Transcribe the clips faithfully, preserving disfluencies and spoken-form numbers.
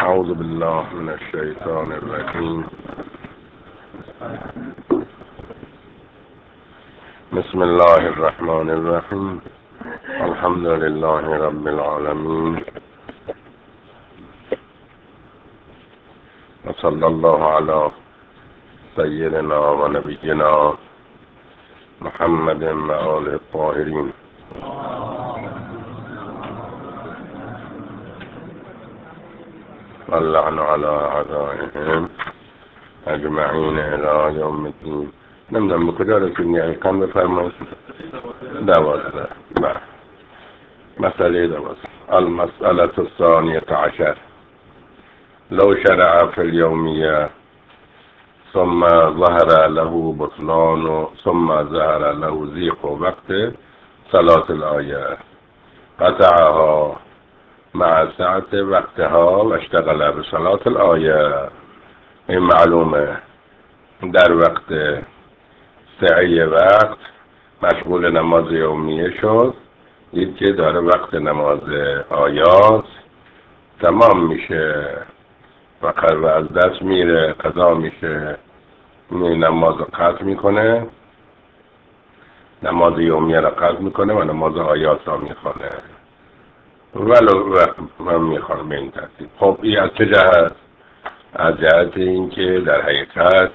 أعوذ بالله من الشيطان الرجيم. بسم الله الرحمن الرحيم. الحمد لله رب العالمين، وصلى الله على سيدنا ونبينا محمد وآله الطاهرين. واللعن على أعدائهم أجمعين إلى يوم الدين. نمدن بکجا رسیدیم؟ یعنی کم بفرمایید. دوازده. بله. مسئله دوازده. المسألة الثانية عشر. لو شرع في اليومية ثم ظهر له بطلان ثم ظهر له ضيق وقت صلاة الآية قطعها مع ساعة وقتها واشتغل بصلاة الآية. این معلومه در وقت سعی وقت مشغول نماز یومیه شد، دید که داره وقت نماز آیات تمام میشه و از دست میره، قضا میشه، نماز رو قطع میکنه، نماز یومیه رو قطع میکنه و نماز آیات رو میخونه، ولو وقت من میخوام به این ترتیب. خب این از چه جهت؟ از جهت اینکه در حقیقت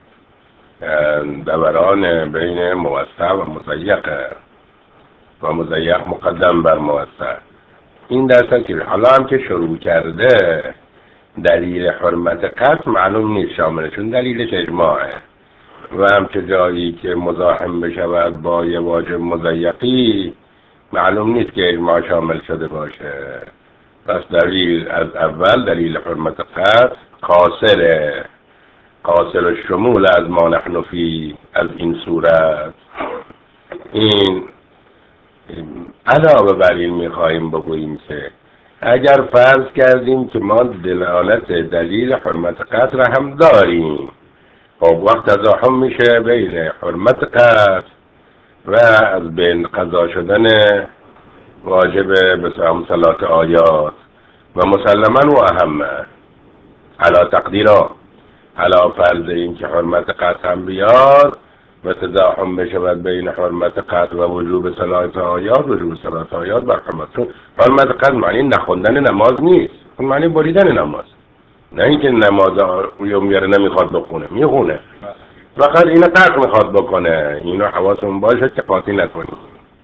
دوران بین موسع و مضیق و مضیق مقدم بر موسع. این در ترتیب. حالا هم که شروع کرده دلیل حرمت قطع معلوم نیست شاملشون، دلیلش اجماعه و هم که جایی که مزاحم بشود با یه واجب مضیقی معلوم نیست که اجماع شامل شده باشه. پس دلیل از اول دلیل حرمت قطع قاصره، قاصر الشمول از ما نحن فی، از این صورت. این علاوه بر این میخواهیم بگوییم که اگر فرض کردیم که ما دلالت دلیل حرمت قطع را هم داریم، خب وقت تزاحم میشه بین حرمت قطع و از بین قضا شدن واجب بسام صلاة آیات و مسلما و اهمه علا تقدیرها، علا فرض این که حرمت قطع هم بیاد و تزاحم بشود بین حرمت قطع و وجوب صلاة آیات. وجوب صلاة آیات بر حرمت، چون حرمت قطع معنی نخوندن نماز نیست، اون معنی بریدن نماز، نه اینکه نماز یومیه رو نمیخواد بخونه، میخونه، فقط اینو قطع میخواد بکنه. اینو حواسمون باشه که قاطی نکنیم.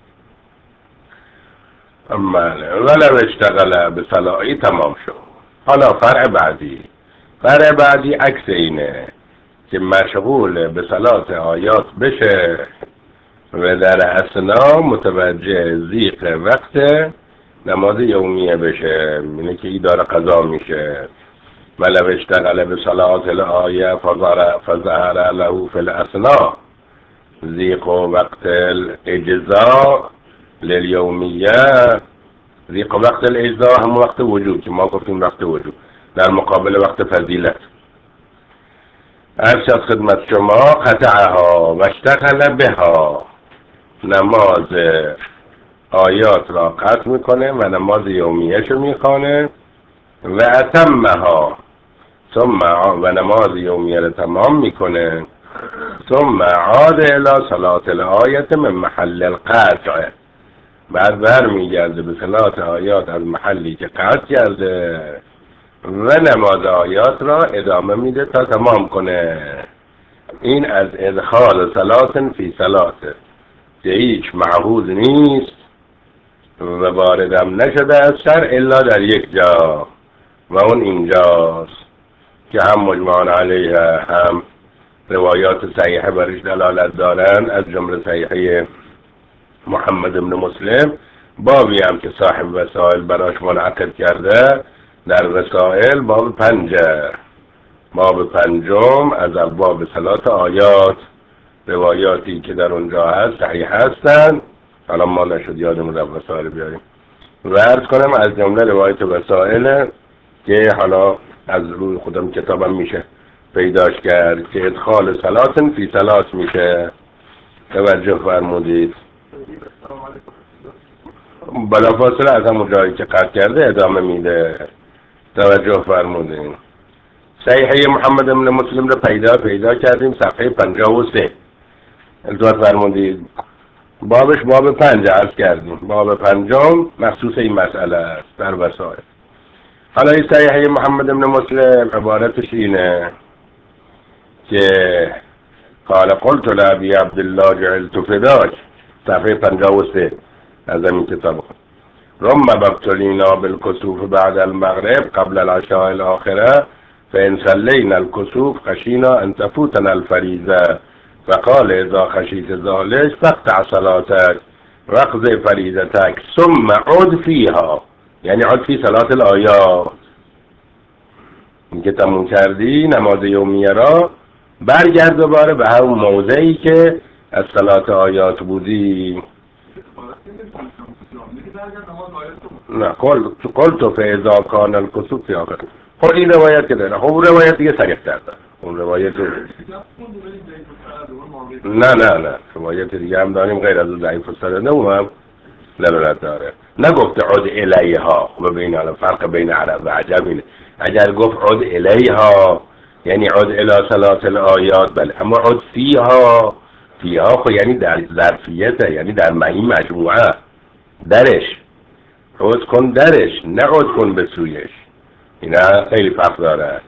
ولو اشتغل به صلاحی تمام شد. حالا فرع بعدی، فرع بعدی عکس اینه که مشغول به صلاة آیات بشه و در اثنا متوجه ضیق وقت نماز یومیه بشه، اینه که این داره قضا میشه. ولو اشتغل به صلاة الآیه فظهر له فی الاثنا ضیق وقت الاجزاء لیلیومیه. ضیق وقت الاجزاء هم وقت وجود که ما گفتیم وقت وجود در مقابل وقت فضیلت. ارشد خدمت شما قطعها و اشتغل بها، نماز آیات را قطع میکنه و نماز یومیهشو میخوانه و اتمها، ثم و نماز یومیه را تمام میکنه، ثم عاد الى صلاة الآیت من محل القطع، بعد بر میگرده به صلاة آیات از محلی که قطع کرده و نماز آیات را ادامه میده تا تمام کنه. این از ادخال صلاة فی صلاة که هیچ معهود نیست و واردم نشده از شرع الا در یک جا و اون اینجاست که هم مجمعان علیه هم روایات صحیحه برش دلالت دارن، از جمله صحیحه محمد بن مسلم، بابی هم که صاحب وسائل براش منعقد کرده در وسائل، باب پنجه، باب پنجم از ابواب صلاة آیات، روایاتی که در اونجا هست صحیح هستن. حالا ما نشد یادمون در وسائل بیاریم و عرض کنم از جمله روایت وسائل که حالا از روی خودم کتابم میشه پیداش کرد که ادخال صلاة فی صلاة میشه. توجه فرمودید. بلافاصله از همون جایی که قطع کرده ادامه میده. توجه فرمودین. صحیحه محمد بن مسلم رو پیدا پیدا کردیم صفحه پنجاه و سه. التفات فرمودید بابش باب پنج عرض کردیم. باب پنجم مخصوص این مسئله است در وسائل. حالا این صحیحه محمد بن مسلم عبارتش اینه که قال قلت لأبي عبد الله جعلت فداك صفحه پنجاه و سه از این کتاب. رم بابتلينا بالكسوف بعد المغرب قبل العشاء الآخرة فإن صلينا الكسوف خشينا أن تفوتنا الفريضة فقال إذا خشيت ذلك فاقطع صلاتك واقضي فريضتك ثم عد فيها، یعنی عد فی صلاة الآیات. این که تموم کردی نماز یومیه را برگرد دوباره به همون موضعی که از صلاة آیات بودی. نه قل قل تو فیضا کان الکسوف فی آخر. خب این روایت که داره، خب روایت دیگه صریح تر داره. اون روایت نه نه نه روایت دیگه هم داریم غیر از اون ضعیف السند اون هم ضرورت داره. نگفت عد الیها. خب ببین الان فرق بین عرب و عجم اینه. اگر گفت عد الیها یعنی عد الی صلاة الآیات بله، اما عد فیها فیها خب یعنی در ظرفیته، یعنی در معنی مجموعه درش عد کن درش نه عد کن به سویش. اینا خیلی فرق داره.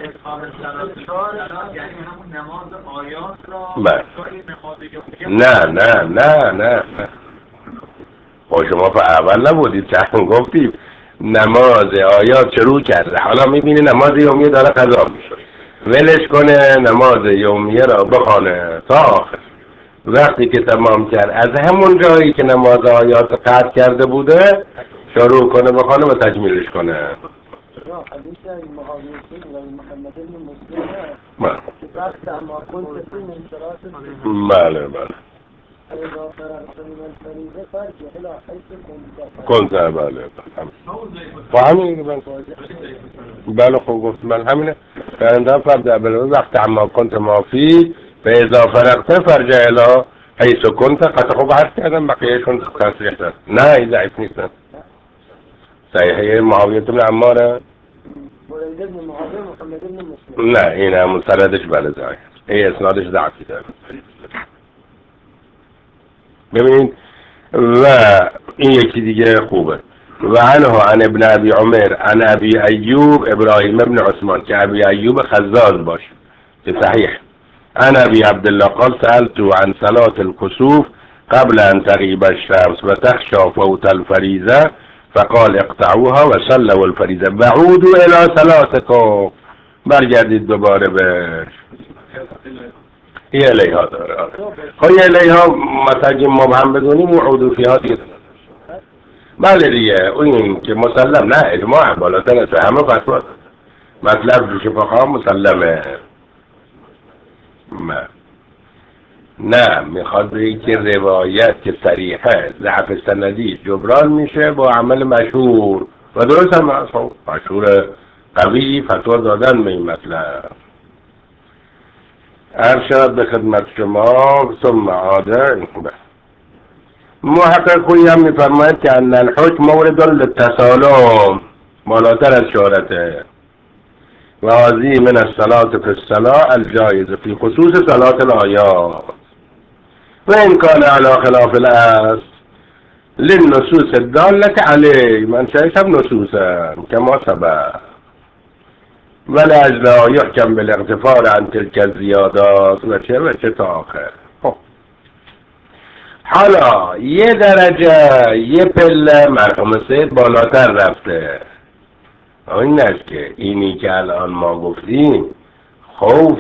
نه نه نه نه خب شما په اول نبودید چند گفتیم نماز آیات شروع کرده، حالا میبینی نماز یومیه داره قضا میشه، ولش کنه نماز یومیه را بخوانه تا آخر. وقتی که تمام کرد از همون جایی که نماز آیات قطع کرده بوده شروع کنه بخوانه و تکمیلش کنه. حدیث المعاویه و محمد بن مسلم بله بله کنت بله فهمین بله خوب گفت من همینه فرنده فرده بله وقت عما کنت مافی به اضافه فرقته فرجه الا حیث کنت قطع خوب عرض کردم بقیه کنت تصریح دست نه این ضعیف نیستن. صحیحه معاویه بن عماره نه این همون سندش بله ضعیف، این اسنادش ضعفی داره. ببینید و این یکی دیگه خوبه. و عنه عن ابن ابی عمر عن ابی ایوب ابراهیم ابن عثمان که ابی ایوب خزاز باشه که صحیح. عن ابی عبدالله قال سألت عن صلاة الكسوف قبل ان تغيب الشمس و تخشى فوت الفريضة فقال اقطعوها و صلوا الفريضة بعودوا الى صلاتكم. برگردید دوباره به یه الیها داره. خب یه الیها مثلا مبهم بدونیم و عودو فیها دیگه بله دیگه این که مسلم نه اجماع بالاتر از همه فتوا مطلب رو که فقها مسلمه. نه میخواد بگه که روایت که صریحه ضعف سندی جبران میشه با عمل مشهور و درست هم مشهور قوی فتوا دادن به این مطلب. ارشاد به خدمت شما ثم عاده محقق خویی هم میفرماید که ان الحکم مورد للتسالم بالاتر از شهرته و هذه من الصلاة في الصلاة الجائز في خصوص صلاة الآیات و این کان علی خلاف الاصل للنصوص الدالة علیه من شایشم نصوصا کما سبق ولی اجلا یحکم بالاغتفار عن تلك الزیادات و چه و چه تا آخر. حالا یه درجه یه پله مرحوم سید بالاتر رفته. این است که اینی که الان ما گفتیم خوف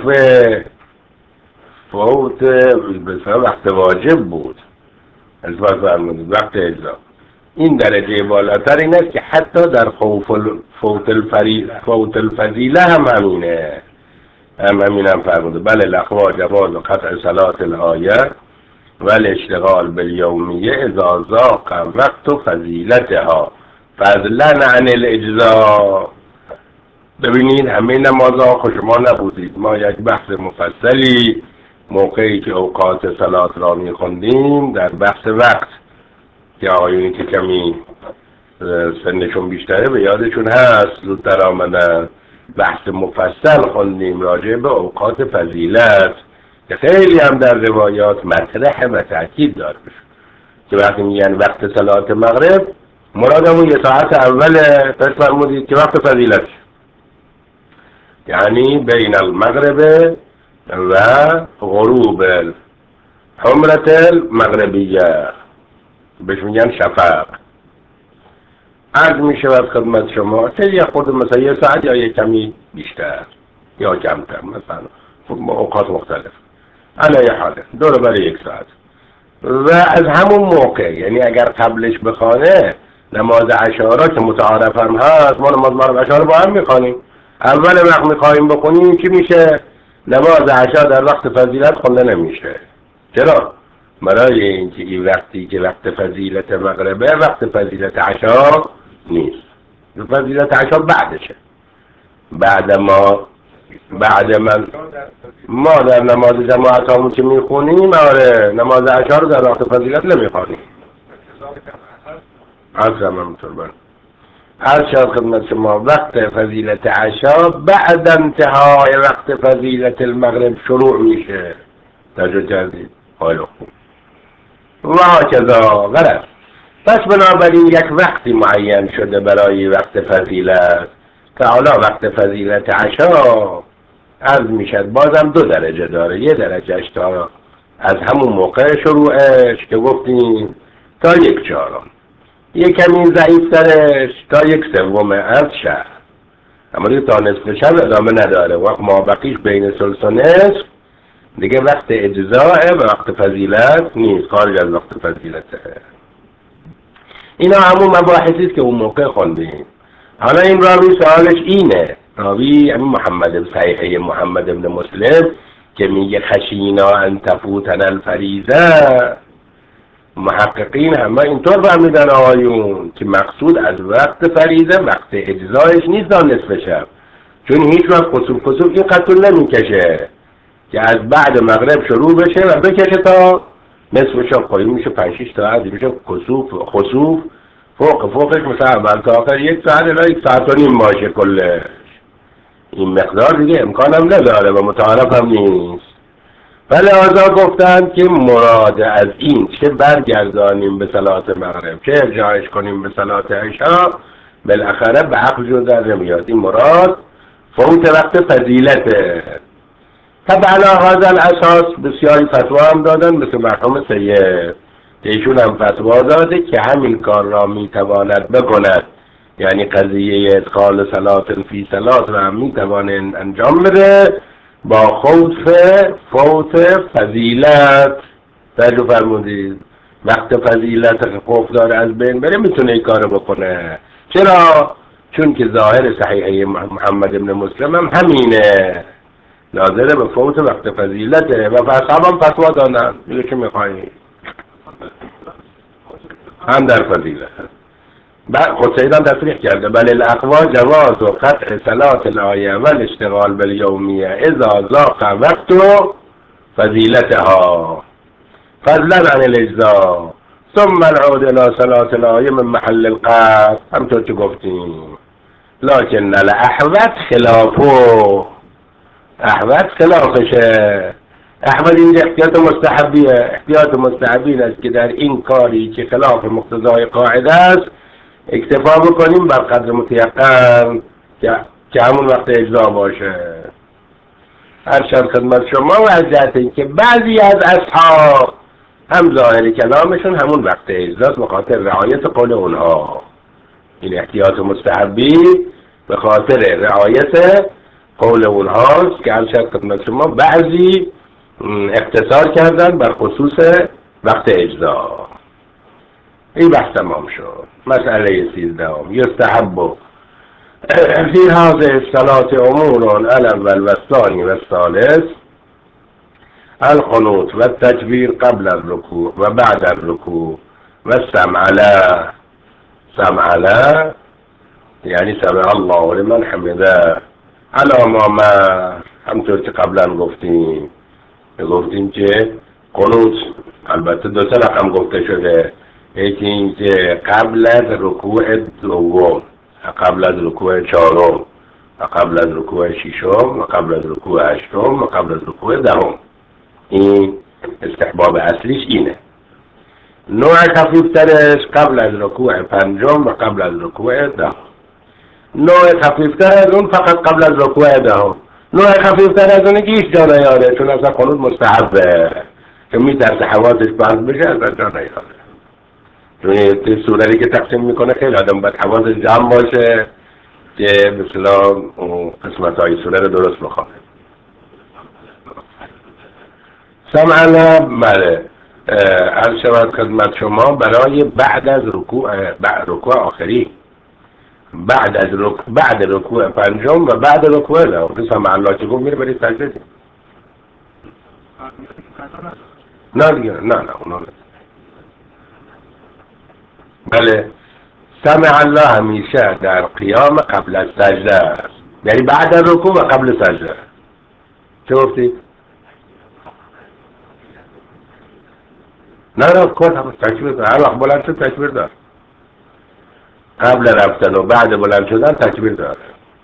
فوت بسیار وقت واجب بود الفاظ فرمودید وقت اجزا. این درجه بالاتر این است که حتی در خوف فوت الفری فوت الفضیله هم همینه هم همین هم فرموده بله لخوا جواز و قطع صلاة الآیه و الاشتغال بالیومیه اذا ضاق وقت فضیلتها فضلا عن الاجزا. ببینید همه نمازها خود شما نبودید، ما یک بحث مفصلی موقعی که اوقات صلات را میخوندیم در بحث وقت که آقایونی که کمی سنشون بیشتره به یادشون هست زودتر آمدن بحث مفصل خوندیم راجع به اوقات فضیلت که خیلی هم در روایات مطرح و تأکید داره که وقتی میگن وقت صلات مغرب مرادمون یه ساعت اول پس فرمودید که وقت فضیلت یعنی بین المغرب و غروب حمرت المغربیه بهش میگن شفق. عرض میشه از خدمت شما که یه خود مثلا یه ساعت یا یه کمی بیشتر یا کمتر مثلا اوقات مختلف علیه حاله دور برای یک ساعت و از همون موقع یعنی اگر قبلش بخوانه نماز عشا را که متعارف هم هست ما نماز مغرب عشا رو با هم میخوانیم اول وقت میخواهیم بخونیم چی میشه؟ نماز عشا در وقت فضیلت خونده نمیشه. چرا؟ برای اینکه این وقتی که وقت فضیلت مغربه وقت فضیلت عشا نیست فضیلت عشا بعدشه بعد ما بعد من ما در نماز جماعت همون که میخونیم آره نماز عشا رو در وقت فضیلت نمیخوانیم عصر هم همونطور بر هر شاید خدمت شما وقت فضیلت عشا بعد انتهای وقت فضیلت المغرب شروع میشه توجه کردید حالا خوب و هکذا غرض پس بنابراین یک وقتی معین شده برای وقت فضیلت که حالا وقت فضیلت عشا عرض میشد بازم دو درجه داره یه درجهش تا از همون موقع شروعش که گفتیم تا یک چهارم یک کمی ضعیف ترش تا یک سوم از شهر اما دیگه تا نصف شب ادامه نداره وقت ما بقیش بین ثلث و نصف دیگه وقت اجزاء و وقت فضیلت نیست خارج از وقت فضیلته. اینا همون مباحثیست که اون موقع خوندیم. حالا این راوی سوالش اینه راوی همین محمد صحیحه محمد ابن مسلم که میگه خشینا ان تفوتنا الفریضه محققین همه اینطور فهمیدن آقایون که مقصود از وقت فریضه وقت اجزایش نیست تا نصف شب چون هیچ وقت خسوف خسوف این قطول نمیکشه که از بعد مغرب شروع بشه و بکشه تا نصف شب خواهی میشه پنج شش ساعت میشه خسوف خسوف فوق فوقش مثلا اول تا آخر یک ساعت الا یک ساعت و نیم باشه کلش این مقدار دیگه امکان هم نداره و متعارف هم نیست ولی آزا گفتن که مراد از این چه برگردانیم به صلات مغرب چه ارجاعش کنیم به صلات عشا بالاخره به عقل جو در نمیاد این مراد فوت وقت فضیلته. طبعا هذا الاساس بسیاری فتوا هم دادن مثل مرحوم سید ایشون هم فتوا داده که همین کار را میتواند بکند یعنی قضیه ادخال صلات فی صلات را هم میتواند انجام بده با خوف فوت فضیلت توجه فرمودید وقت فضیلت خوف داره از بین بره میتونه این کار بکنه. چرا؟ چون که ظاهر صحیحه محمد ابن مسلم هم همینه ناظره به فوت وقت فضیلته و اصحاب هم فتوا دادن میگه که میخوایی هم در فضیلت خود سیدان تصریح کرده بل الاقوا جواز و قطع صلات الآیه و الاشتغال بالیومیه اذا ضاق وقت فضیلتها فضلا عن الاجزاء ثم العود الى صلات الآیه من محل القصد همطور که گفتیم لكن الاحوط خلافه احوط خلافشه احمد اینجا احتیاط مستحبیه احتیاط مستحبین است که در این کاری که خلاف مقتضای قاعده است اکتفا بکنیم بر قدر متیقن که همون وقت اجزا باشه. هر شد خدمت شما و از جهت این که بعضی از اصحاب هم ظاهر کلامشون همون وقت اجزاست به خاطر رعایت قول اونها این احتیاط مستحبی به خاطر رعایت قول اونهاست که هر شد خدمت شما بعضی اختصار کردن بر خصوص وقت اجزا. این بحث تمام شد. مسئله سیزدهم یستحب فی هذه الصلاة امور الاول و الثانی و الثالث القنوت و التکبیر قبل الرکوع و بعد الرکوع و السمع له سمع له یعنی سمع الله لمن حمده علی ما ما همطور که قبلا گفتیم گفتیم که قنوت البته دو سه رقم گفته شده یکی اینکه قبل از رکوع دوم، قبل از رکوع چهارم، و قبل از رکوع ششم، و قبل از رکوع هشتم، و قبل از رکوع دهم. این استحباب اصلیش اینه. نوع خفیفترش قبل از رکوع پنجم و قبل از رکوع دهم. نوع خفیفتر از اون فقط قبل از رکوع دهم. نوع خفیفتر از اونه که هیچ جا نیاره، چون اصلا قنوت مستحبه که میترسه حواسش بند بشه، اصلا جا نیاره. چون این سوره‌ای که تقسیم میکنه خیلی آدم باید حواسش جمع باشه که مثلا قسمت های سوره رو درست بخونه. سمعنا بله عرض شود خدمت شما برای بعد از رکوع، بعد رکوع آخری، بعد از رکوع، بعد رکوع پنجم و بعد رکوع دهم. که سمعنا چه گفت میره برای سجده دیم. نه دیگه نه نه اونا نه. بله سمع الله همیشه در قیام قبل از سجده است، یعنی بعد از رکوع و قبل سجده. چه گفتی؟ نه نه کن هم تکبیر دار، هر وقت بلند شد تکبیر دار، قبل رفتن و بعد بلند شدن تکبیر دار.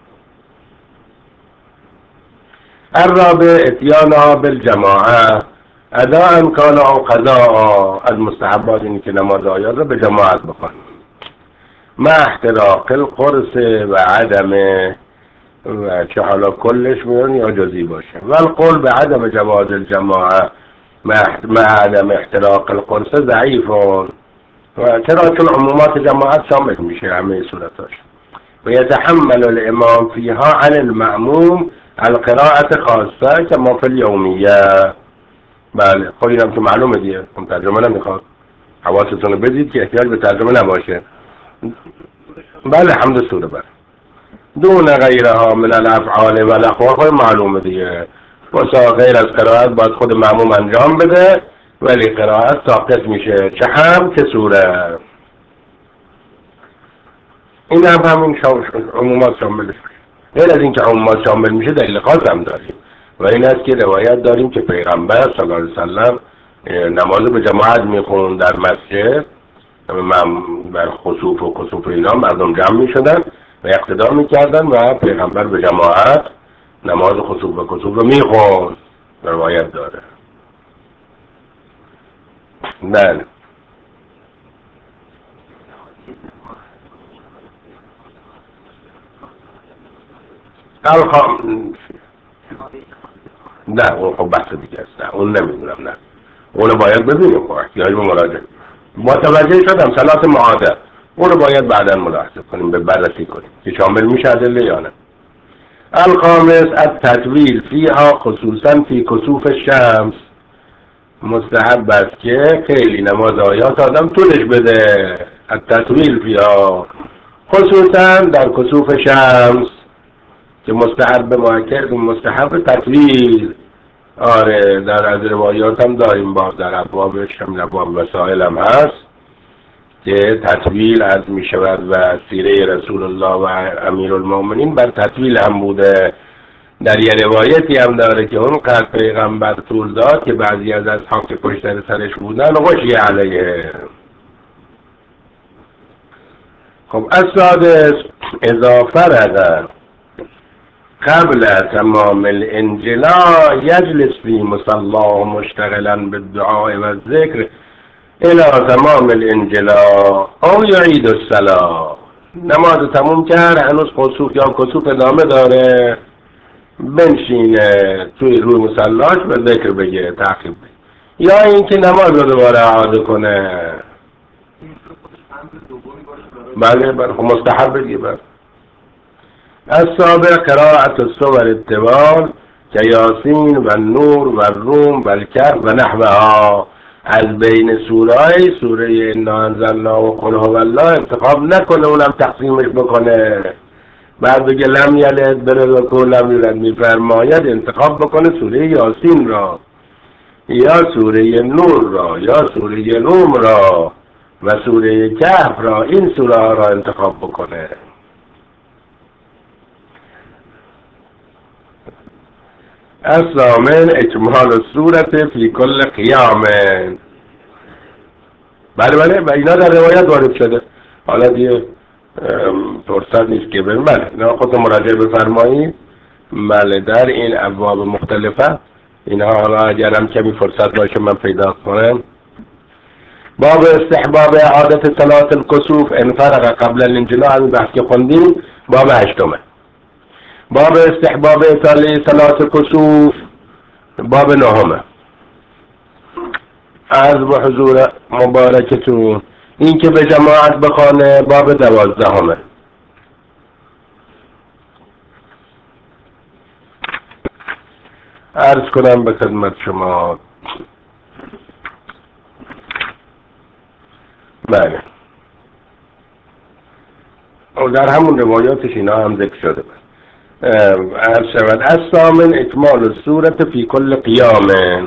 الرابع اتیانها بالجماعه اداء کان او قضاء. از مستحبات اینه که نماز آیات رو به جماعت بخون، مع احتراق القرص و عدم، و چه حالا کلش میون یا جزئی باشه. و القول به عدم جواز الجماعه مع عدم احتراق القرص ضعیفون. و چرا؟ چون عمومات جماعت شامل میشه همه صورتاش. و یتحمل الامام فیها عن المأموم القراءة خاصه کما فی الیومیه. بله خب اینم که معلومه دیگه، هم ترجمه نمیخواد، حواستون رو بدید که احتیاج به ترجمه نباشه. بله حمد سوره بله. دون غیرها من الافعال و الاقوال معلومه دیگه، واسه غیر از قرائت باید خود معموم انجام بده، ولی قرائت ساقط میشه، چه هم که سوره. این هم همین عمومات شامل میشه. غیر از این که عمومات شامل میشه دلیل خاص هم داریم، و این است که روایت داریم که پیغمبر صلی الله علیه وسلم نماز به جماعت میخوند در مسجد، بر خسوف و کسوف اینا مردم جمع میشدن و اقتدا میکردن و پیغمبر به جماعت نماز خسوف و کسوف رو میخوند، روایت داره. بله الخام نه اون خب بحث دیگه است، نه اون نمیدونم، نه اونو باید ببینیم، خب احتیاج به مراجعه. متوجه شدم صلات معاده، اونو باید بعدا ملاحظه کنیم، به بررسی کنیم که شامل میشه ادله یا نه. الخامس التطویل فیها خصوصا فی کسوف الشمس. مستحب است که خیلی نماز آیات آدم طولش بده، التطویل فیها خصوصا در کسوف شمس که مستحب مؤکد مستحب تطویل. آره در از روایات هم داریم، باب در ابوابش هم ابواب وسائل هم هست که تطویل از می شود و سیره رسول الله و امیر المؤمنین بر تطویل هم بوده. در یه روایتی هم داره که اون قدر پیغمبر طول داد که بعضی از اصحاب که پشت سرش بودن غشی علیه. خب السادس اذا فرغ قبل تمام الانجلاء یجلس فی مصلاه مشتغلا بالدعاء و الذکر الى تمام الانجلاء او یعید الصلاة. نماز تموم کرد، هنوز خسوف یا کسوف ادامه داره، بنشینه توی روی مصلاش و ذکر بگه، تعقیب بگه، یا اینکه نماز رو دوباره اعاده کنه. بله بله خب مستحب دیگه. بله السابع قراءة السور الطوال که یاسین و نور و روم و الکهف و نحوها. از بین سورهای سوره انا انزلنا و قل هو الله انتخاب نکنه، اونم تقسیمش بکنه، بعد بگه لم یلد بره رکوع لم یولد، میفرماید انتخاب بکنه سوره یاسین را یا سوره نور را یا سوره روم را و سوره کهف را. این سوره ها را انتخاب بکنه. الثامن اکمال السورة فی کل قیام. بله بله و اینا در روایت وارد شده. حالا دیگه فرصت نیست که بریم. بله اینا خود مراجعه بفرمایید. بله در این ابواب مختلفه اینها حالا اگرم کمی فرصت باشه من پیدا کنم. باب استحباب عادت صلاة الكسوف ان فرغ قبل الانجلاء، همین بحث که خوندیم باب هشتمه. باب استحباب صلاة الكسوف باب نهمه. عرض به حضور مبارکتون این که به جماعت بخوانه باب دوازدهمه. عرض کنم به خدمت شما. بله و در همون روایاتش اینا هم ذکر شده. عرض شود الثامن اکمال السورة فی کل قیام.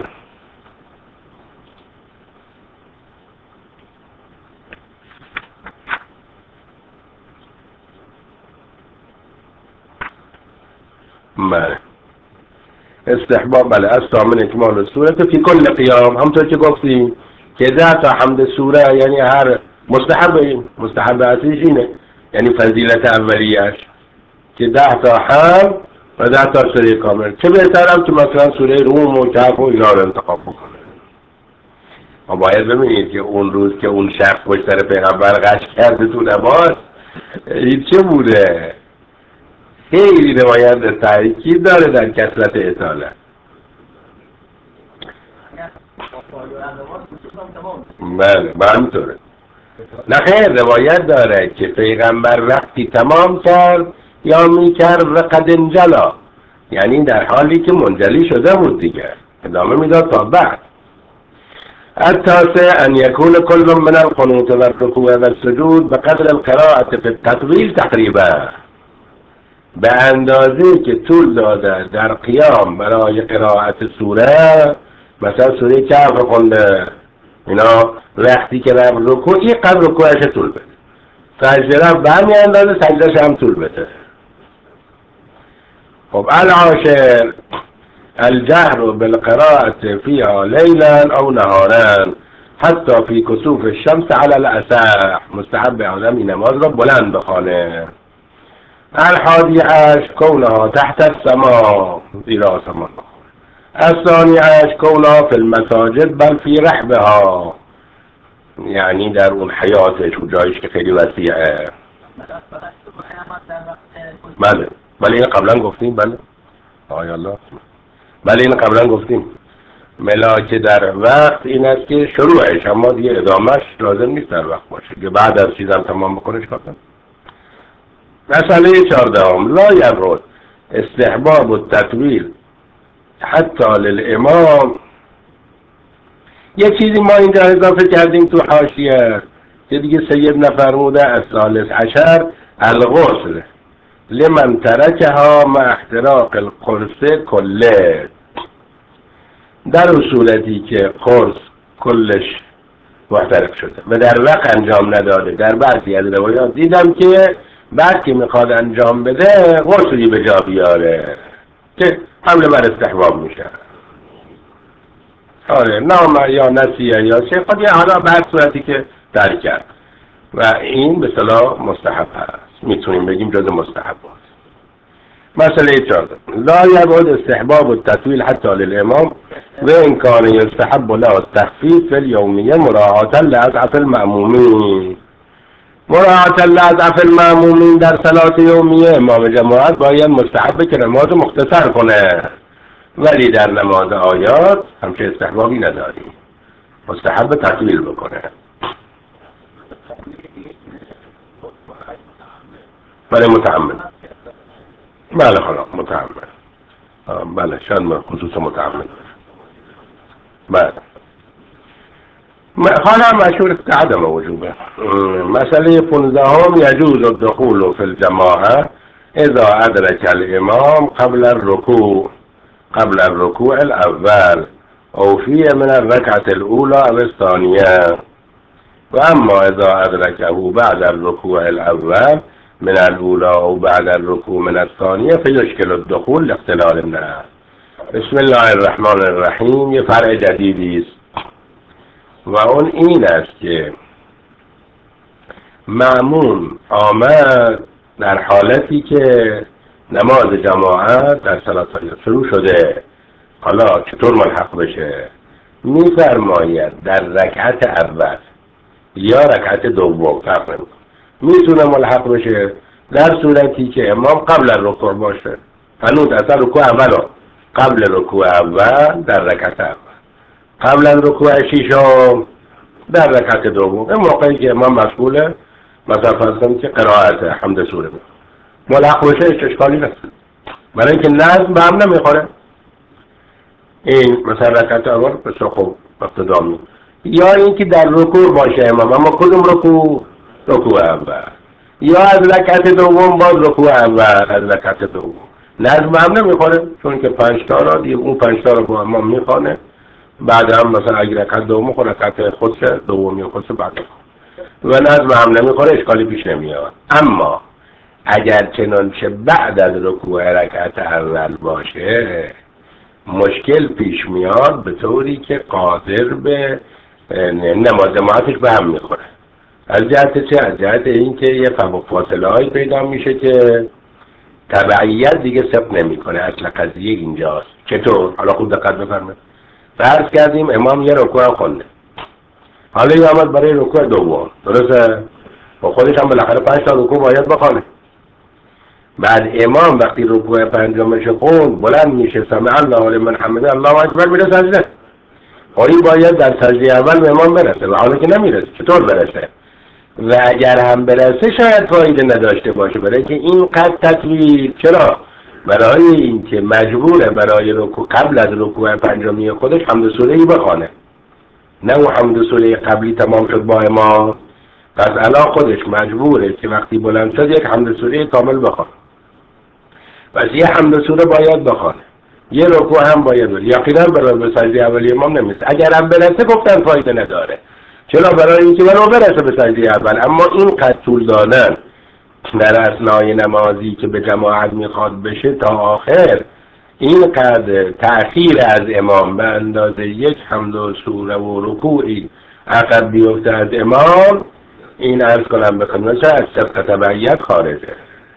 بله استحباب بله الثامن اکمال السورة فی کل قیام، همطور که گفتیم که ده تا حمد سوره یعنی هر مستحب مستحب اصلیش اینه، یعنی فضیلت اولیش که ده تا حمد و ده تا سوره کامل. چه بهترم که مثلا سوره روم و کهف و اینا رو انتخاب بکنه. ما باید ببینید که اون روز که اون شخص پشت سر پیغمبر غش کرده تو نماز این چه بوده. خیلی روایت تاکید داره در کثرت اطاله. بله همینطوره. نه خیر روایت داره که پیغمبر وقتی تمام کرد یا میکرد و قد انجلا، یعنی در حالی که منجلی شده بود دیگه ادامه میداد تا بعد. التاسع ان يكون كل من القنوت والركوع والسجود بقدر القراءة في التطويل تقریبا، به اندازه که طول داده در قیام برای قرائت سوره، مثلا سوره کهف خونده اینا وقتی که رفت رکوعی قبل رکوعش طول بده، سجده رفت به همین اندازه سجدهش هم طول بده. خب العاشر الجهر بالقراءة فيها ليلا او نهارا حتی فی کسوف الشمس على الاصح، مستحب آدم این نماز را بلند بخوانه. الحادی عشر کونها تحت السماء زیرا آسمان بخوانه. الثانی عشر کونها فی المساجد بل فی رحبها، یعنی در اون حیاتش و جایش که خیلی وسیعه. بله بله این قبلا گفتیم. بله آیا الله بله این قبلا گفتیم. ملاک در وقت این است که شروعش، اما دیگه ادامهش لازم نیست در وقت باشه که بعد از چیزم تمام بکنش کافی. مسئله چهاردهم لا یبرد استحباب التطویل حتی للامام. یه چیزی ما اینجا اضافه کردیم تو حاشیه که دیگه سید نفرموده الثالث عشر الغسل لمن ترکها مع احتراق القرص کله، در صورتی که قرص کلش محترق شده و در وقت انجام نداده. در بعضی از روایات دیدم که بعد که میخواد انجام بده غسلی به جا بیاره که حمل بر استحباب میشه. آره نام یا نسیه یا چه خود یه حالا بعد صورتی که ترک کرد و این به صلاح مستحب هست، میتونیم بگیم جز مستحب هست. مسئله چهارده لا یبعد استحباب التطویل حتی للامام و این کان یستحب له التخفیف فی الیومیه مراعاتا لاضعف المأمومین. مراعاتا لاضعف المأمومین در صلات یومیه امام جماعت باید مستحب که نماز مختصر کنه، ولی در نماز آیات همچه استحبابی نداری، مستحب تطویل بکنه. بله متعمد. بله خلاص متعمد. بله شان خصوص متعمد. بله حالا مشهور که عدم وجوبه. مسئله پانزدهم یجوز الدخول فی الجماعه اذا ادرک الامام قبل الرکوع قبل الركوع الأول أو فيه من الركعة الأولى أو الثانية، وأما إذا أدركه بعد الركوع الأول من الأولى أو بعد الركوع من الثانية فيشكل الدخول لاختلال الناس. بسم الله الرحمن الرحیم. یه فرع جدیدی است و اون این است که مأمون آمد در حالتی که نماز جماعت در صلات فجر شروع شده، حالا چطور ملحق بشه؟ میفرماید در رکعت اول یا رکعت دوم فرق نمیکنه، میتونه ملحق بشه در صورتی که امام قبل رکوع باشه، هنوز اصلا رکوع اول قبل رکوع اول در رکعت اول، قبل از رکوع ششم در رکعت دوم، این موقعی که امام مسئوله مثلا فرض کنید که قرائت حمد سوره ملحق بشه هیچ اشکالی نیست، برای اینکه نظم به هم نمیخوره. این مثلا رکعت اول بسیار خوب اقتدا می، یا اینکه در رکوع باشه امام، اما کدوم رکوع؟ رکوع اول، یا از رکعت دوم باز رکوع اول از رکعت دوم، نظم به هم نمیخوره، چون که پنج تا را دیگه اون پنج تا را با امام میخوانه، بعد هم مثلا اگه رکعت دوم خود رکعت خودش دومی خودش بعد و نظم هم نمیخوره، اشکالی پیش نمیاد. اما اگر چنانچه بعد از رکوع رکعت اول باشه مشکل پیش میاد، به طوری که قادر به نماز جماعتش به هم میخوره. از جهت چه؟ از جهت اینکه یه فاصله هایی پیدا میشه که تبعیت دیگه ثبت نمیکنه. اصل قضیه اینجاست. چطور؟ حالا خوب دقت بفرمایید. فرض کردیم امام یه رکوع هم خونده، حالا یه آمد برای رکوع دوم، درسته؟ و خودش هم بالاخره پنج تا رکوع باید بخونه. بعد امام وقتی رکوع پنجمش خوند بلند میشه، سمع الله لمن حمده، الله اکبر، میره سجده. این باید در سجده اول به امام برسه و حالا که نمیرسه چطور برسه؟ و اگر هم برسه شاید فایده نداشته باشه، برای که این قد تطویل. چرا؟ برای اینکه مجبوره برای رکوع قبل از رکوع پنجمی خودش حمد سوره‌ای بخونه، نه اون حمد سوره قبلی تمام شد با امام، پس الان خودش مجبوره که وقتی بلند شد یک حمد سوره کامل بخونه، پس یه حمد سوره باید بخونه، یه رکوع هم باید بره. یقینا برای به سجده اولی امام نمیرسه. اگر هم برسه گفتن فایده نداره. چرا؟ برای اینکه برای برسه به سجده اول. اما این قد طول دادن در اثنای نمازی که به جماعت میخواد بشه تا آخر، این قدر تأخیر از امام به اندازه یک حمد و سوره و رکوعی عقب بیفته از امام، این عرض کنم به خدمتش از سبق تبعیت خارجه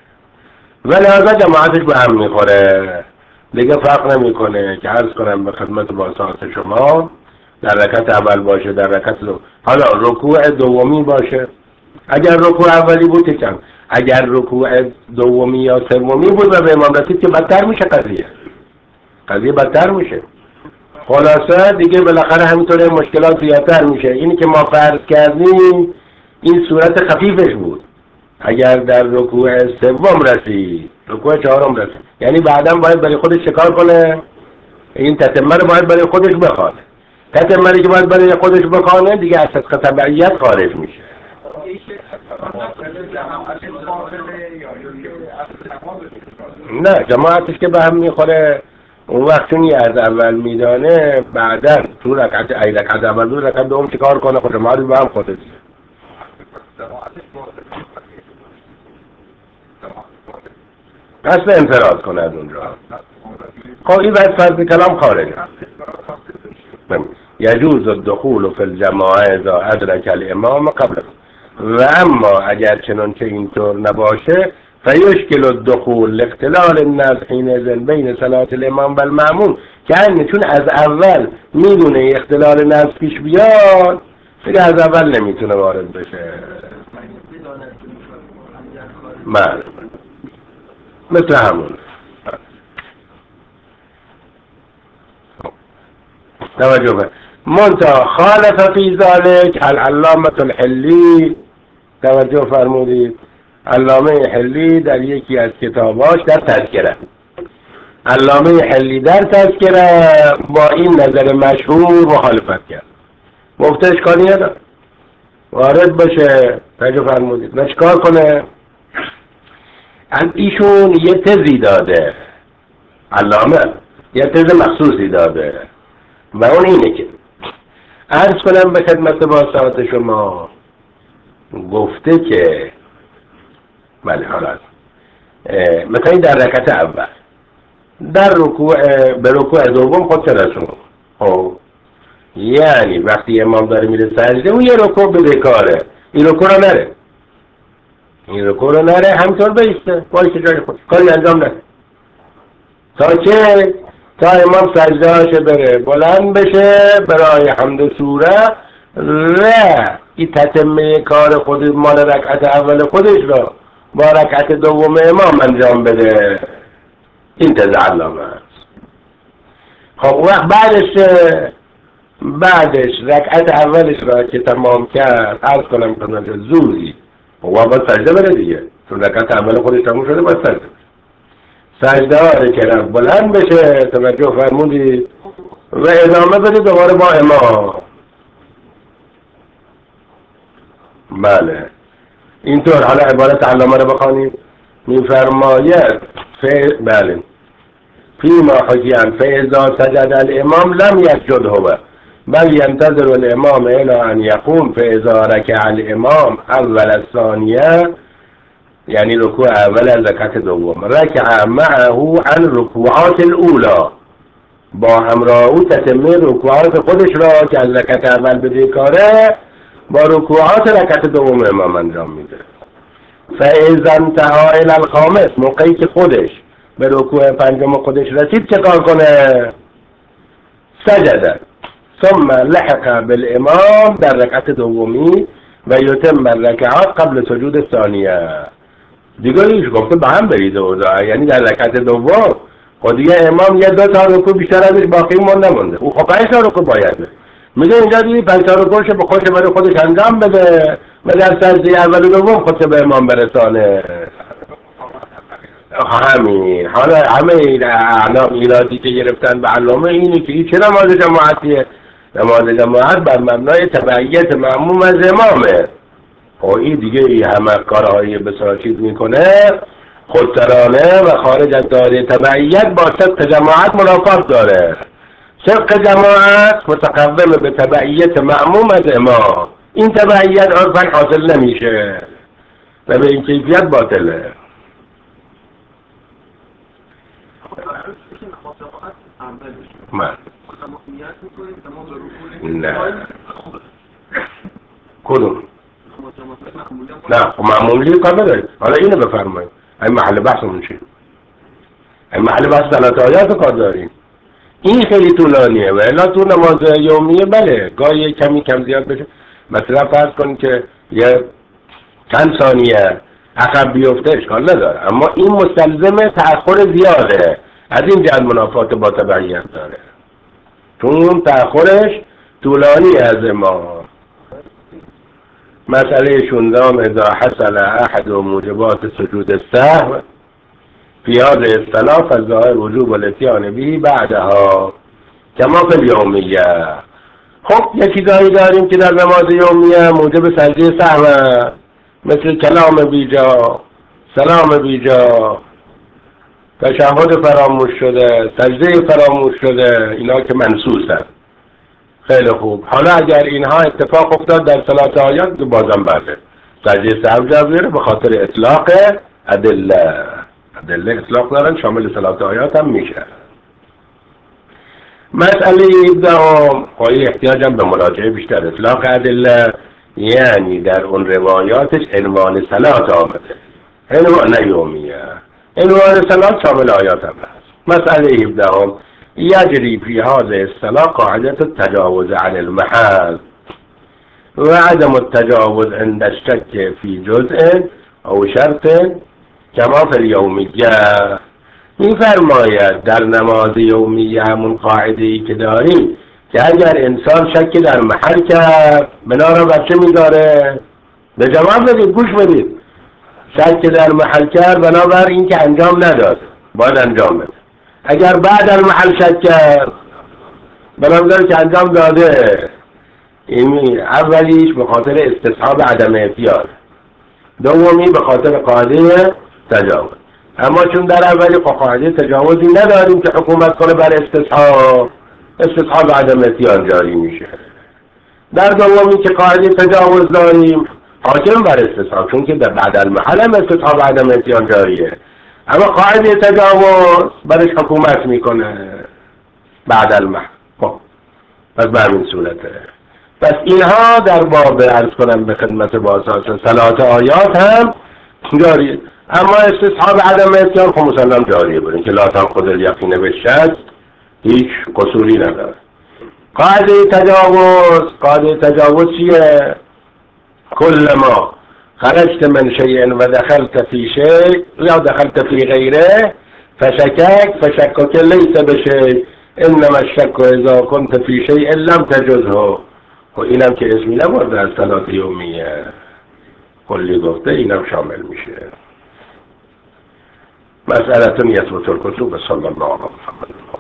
و لحظه جماعتش به هم میخوره، دیگه فرق نمیکنه که عرض کنم به خدمت باسات شما در رکعت اول باشه در رکعت دوم. حالا رکوع دومی باشه، اگر رکوع اولی بود کم، اگر رکوع دومی یا سومی بود و به امام رسید که بدتر میشه قضیه قضیه بدتر میشه. خلاصه دیگه بالاخره همینطوره مشکلات زیادتر میشه. اینی که ما فرض کردیم این صورت خفیفش بود. اگر در رکوع سوم رسید، رکوع چهارم رسید، یعنی بعداً باید برای خودش چکار کنه؟ این تتمه رو باید برای خودش بخونه. تتمه رو که باید برای خودش بخونه دیگه از صدق تبعیت خارج میشه. نه، جماعتش که به هم میخوره اون وقت چون از اول میدانه، بعدا تو رکعت ای رکعت اول دو رکعت دوم چیکار کنه؟ خود جماعت به هم خودش قصد انفراد کنه از اونجا. خب این باید فرض کلام خارجه. یجوز الدخول فی الجماعه اذا ادرک الامام قبل، و اما اگر چنانچه اینطور نباشه فیشکل الدخول لاختلال الناس حینئذ بین صلاة الامام و المأموم، که چون از اول میدونه اختلال ناس پیش بیاد دیگه از اول نمیتونه وارد بشه. بله مثل همون. توجه به منتها خالف فی ذلک العلامة الحلی، توجه فرمودید، علامه حلی در یکی از کتاباش در تذکره، علامه حلی در تذکره با این نظر مشهور مخالفت کرد، گفته اشکالی نداره وارد بشه. توجه فرمودید نشکار کنه. ایشون یه تزی داده، علامه یه تز مخصوصی داده و اون اینه که عرض کنم به خدمت باسات شما، گفته که بله حالا مثلا در رکعت اول در رکوع به رکوع دوم خود رسون، خب یعنی وقتی امام داره میره سجده اون یه رکوع بدهکاره، این رکوع رو نره، این رکوع رو نره، همینطور بیسته وایسه جای خود، کاری انجام نده تا که تا امام سجده هاشه بره بلند بشه برای حمد و سوره و این تتمه کار خود مال رکعت اول خودش را با رکعت دوم امام انجام بده. این تزعلامه است. خب وقت بعدش بعدش رکعت اولش را که تمام کرد عرض کنم کنم زوری و باید سجده بره دیگه، چون رکعت اول خودش تموم شده باید سجده سجده ها رو که بلند بشه توجه فرمودید و ادامه بده دوباره با امام. بله اینطور. حالا عبارت علامه رو بخوانیم. میفرماید بله فيما حكي عن فإذا سجد الإمام لم يسجد هو بل ينتظر الإمام إلى أن يقوم فإذا ركع الإمام أول الثانية يعني ركوع أول الركعة دوم ركع معه عن الركوعات الأولى با همراه تتمه رکوعات خودش را که از رکعت اول به کاره با رکوعات رکعت دوم امام انجام میده. فاذا انتهى الى الخامس موقعی که خودش به رکوع پنجم خودش رسید چه کار کنه؟ سجد ثم لحق بالامام در رکعت دومی و یتم الرکعات قبل سجود الثانیه. دیگه ایش گفته به هم برید و یعنی در رکعت دوم خود دیگه امام یه دو تا رکوع بیشتر ازش باقی مون نمونده، او خب پنج تا رکوع باید میگه اینجا دیگه پنج تا رکوعش به خودش برای خودش انجام بده و در سجده اول و دوم خودش به امام برسانه. همین. حالا همه این اعلام ایرادی که گرفتن به علامه اینه که این چه نماز جماعتیه؟ نماز جماعت بر مبنای تبعیت مأموم از امامه. خب این دیگه این همه کارهایی بسیار چیز میکنه خودسرانه و خارج از دایره تبعیت با صدق جماعت منافات داره. صدق جماعت متقوم به تبعیت مأموم از امام، این تبعیت عرفاً حاصل نمیشه و به این کیفیت باطله. من نه کدوم نه خب معمولی کار نداریم. حالا اینو بفرمایید این محل بحثمون چیه؟ این محل بحث ثلاث آیات کار داریم. این خیلی طولانیه و الا تو نماز یومیه بله گاهی کمی کم زیاد بشه، مثلا فرض کنید که یه چند ثانیه عقب بیفته اشکال نداره، اما این مستلزم تأخر زیاده، از این جهت منافات با تبعیت داره چون تأخرش طولانی از ما. مسئله شوندام اذا حصل احد موجبات سجود السهو في هذه الصلاة فالظاهر وجوب الاتيان به بعدها كما في اليومية. خب یه چیزایی داریم که در نماز یومیه موجب سجده سهو مثل کلام بیجا، سلام بیجا، تشهد فراموش شده، سجده فراموش شده، اینا که منسوس هست. خیلی خوب. حالا اگر اینها اتفاق افتاد در صلات آیات بازم بله سجده سهو جا بیاره به خاطر اطلاق ادله. ادله اطلاق دارن شامل صلات آیات هم میشه. مسئله دوم خواهی احتیاجم به مراجعه بیشتر. اطلاق ادله یعنی در اون روایاتش عنوان صلات آمده، عنوان یومیه، عنوان صلات شامل آیات هم هست. مسئله دوم یجری فی هذه الصلاة قاعدة التجاوز عن المحل و عدم التجاوز عند الشك في جزء او شرط کما فی الیومیه. می‌فرماید در نماز یومیه همون قاعده‌ای که داریم که اگر انسان شک در محل کرد بنا را بر چه می‌داره؟ به جواب بدید، گوش بدید. شک در محل کرد بنابر این که انجام نداد باید انجام بده. اگر بعد المحل شک کرد بنابر که انجام داده، این اولیش به خاطر استصحاب عدم احتیاط، دومی به خاطر قاعده تجاوز. اما چون در اولی قاعده تجاوزی نداریم که حکومت کنه بر استصحاب، استصحاب عدم احتیاط جاری میشه. در دومی که قاعده تجاوز داریم حاکم بر استصحاب، چون که در بعد المحل هم استصحاب عدم احتیاط جاریه، اما قاعده تجاوز برش حکومت میکنه بعد المحل. خب پس به همین صورته. پس اینها در باب عرض کنم به خدمت با اساس صلات آیات هم جاریه، اما استصحاب عدم اتیان خب مسلم جاریه برین که لا تأخذ الیقین بالشک هیچ قصوری نداره. قاعده تجاوز، قاعده تجاوز چیه؟ کل ما خرجت من شیء و دخلت فی شیء یا دخلت فی غیره فشکک فشکک لیس بشیء انما الشک اذا كنت فی شیء لم تجزه. و اینم که اسمی نبرده از صلات یومیه، کلی گفته اینم شامل میشه. مسئلتون یثبت الکتب. صلی الله علیه و محمد.